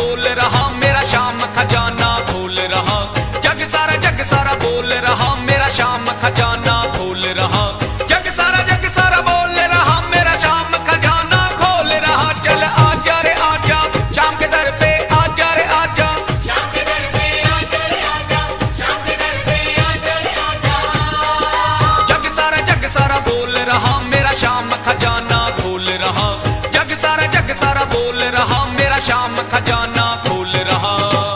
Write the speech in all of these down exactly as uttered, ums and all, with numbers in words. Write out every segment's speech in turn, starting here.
बोल रहा मेरा श्याम खजाना खोल रहा। जग सारा जग सारा बोल रहा मेरा श्याम खजाना खोल रहा। जग सारा जग सारा बोल रहा मेरा श्याम खजाना खोल रहा। चल आजा रे आजा श्याम के दर पे आजा रे आजा। श्याम के दर पे आजा रे आजा, श्याम के दर पे आजा रे आजा। जग सारा जग सारा बोल रहा मेरा श्याम खजाना खोल रहा। जग सारा जग सारा बोल रहा मेरा श्याम खजाना खोल रहा।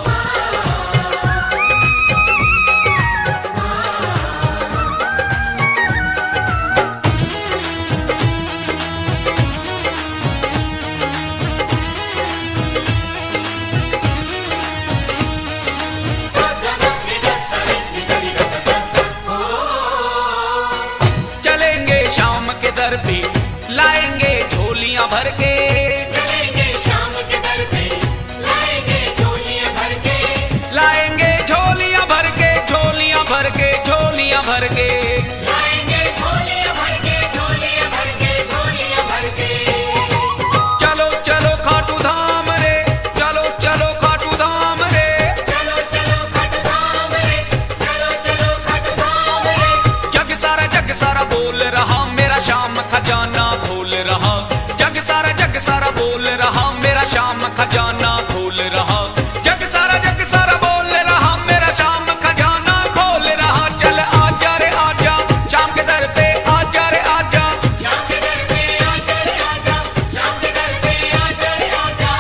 चलेंगे श्याम के दर पे लाएंगे झोलियां भर के। चलेंगे श्याम के दर पे लाएंगे झोलियां भर के। लाएंगे झोलियां भर के झोलियां भर के झोलियां भर के। लाएंगे झोलियां भर के, झोलियां भर के, झोलियां भर के। चलो चलो खाटू धाम रे, चलो चलो खाटू धाम रे। चलो चलो खट धाम रे, चलो चलो खट धाम रे। जग सारा जग सारा बोल रहा मेरा श्याम खजाना खोल रहा। जग सारा जग सारा बोल रहा मेरा श्याम खजाना खोल रहा। जग सारा जग सारा बोल रहा मेरा श्याम खजाना खोल रहा। चल आजा रे आजा श्याम के दर पे आजा रे आजा। श्याम के दर पे आजा रे आजा, श्याम के दर पे आजा रे आजा।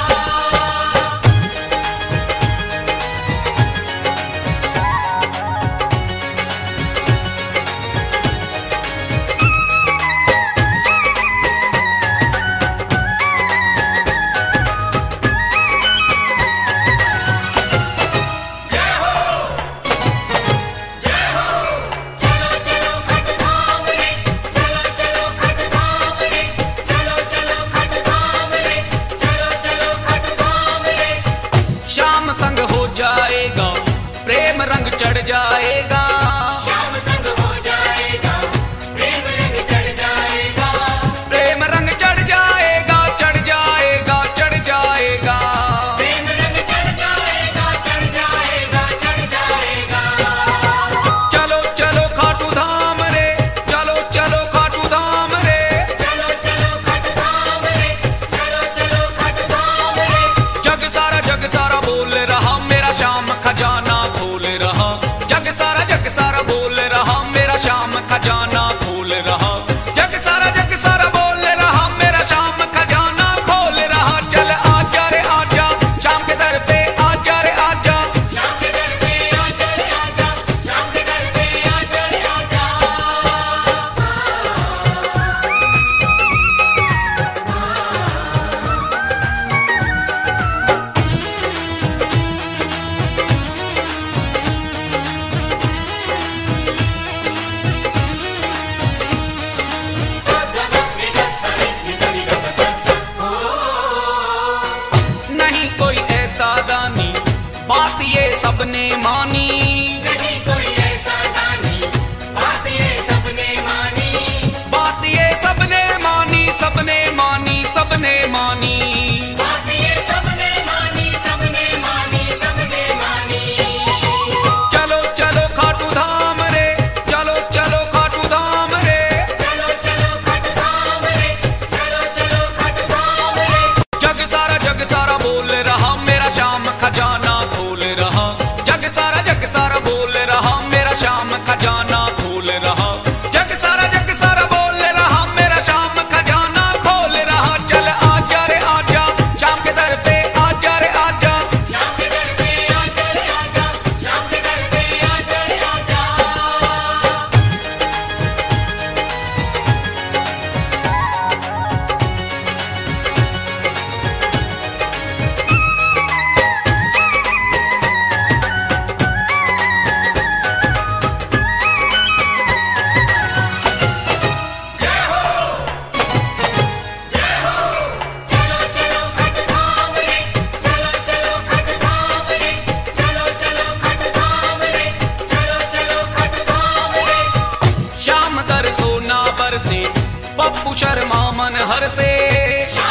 चलो चलो खट धाम रे, चलो चलो खट धाम रे, चलो चलो खट धाम रे, चलो चलो खट धाम रे। श्याम संग हो जाएगा प्रेम रंग चढ़ जाएगा। श्याम संग हो जाएगा, प्रेम रंग चढ़ जाएगा। प्रेम रंग चढ़ जाएगा चढ़ जाएगा चढ़ जाएगा। प्रेम रंग चढ़ जाएगा, चढ़ जाएगा, चढ़ जाएगा। चलो चलो खाटू धाम रे, चलो चलो खाटू धाम रे। चलो चलो खट धाम रे, चलो चलो खट धाम रे। जग सारा जग सारा बोल रहा मेरा श्याम खजाना खोल रहा। जग सारा जग सारा बोल रहा मेरा श्याम खजाना खोल रहा। जग सारा जग सारा बोल रहा मेरा श्याम खजाना खोल रहा। चल आजा रे आजा श्याम के दर पे आजा रे आजा। श्याम के दर पे आजा रे आजा, श्याम के दर पे आजा रे आजा। नहीं कोई ऐसा दानी बात ये सबने मानी। नहीं कोई ऐसा दानी, बात ये सबने मानी। बात ये सबने मानी सबने मानी सबने मानी। बात ये सबने मानी, सबने मानी, सबने मानी। चलो चलो खाटू धाम रे, चलो चलो खाटू धाम रे। चलो चलो खट धाम रे, चलो चलो खट धाम रे। जग सारा जग सारा बोल रहा मेरा श्याम खजाना खोल रहा। जग सारा जग सारा बोल रहा मेरा श्याम खजाना खोल रहा। जग सारा जग सारा बोल रहा मेरा श्याम खजाना खोल रहा। चल आजा रे आजा श्याम के दर पे आजा रे आजा। श्याम के दर पे आजा रे आजा, श्याम के दर पे आजा रे आजा। चलो चलो खट धाम रे, चलो चलो खट धाम रे, चलो चलो खट धाम रे, चलो चलो खट धाम रे। श्याम दर सोना पर से पप्पू शर्मा मन हर से।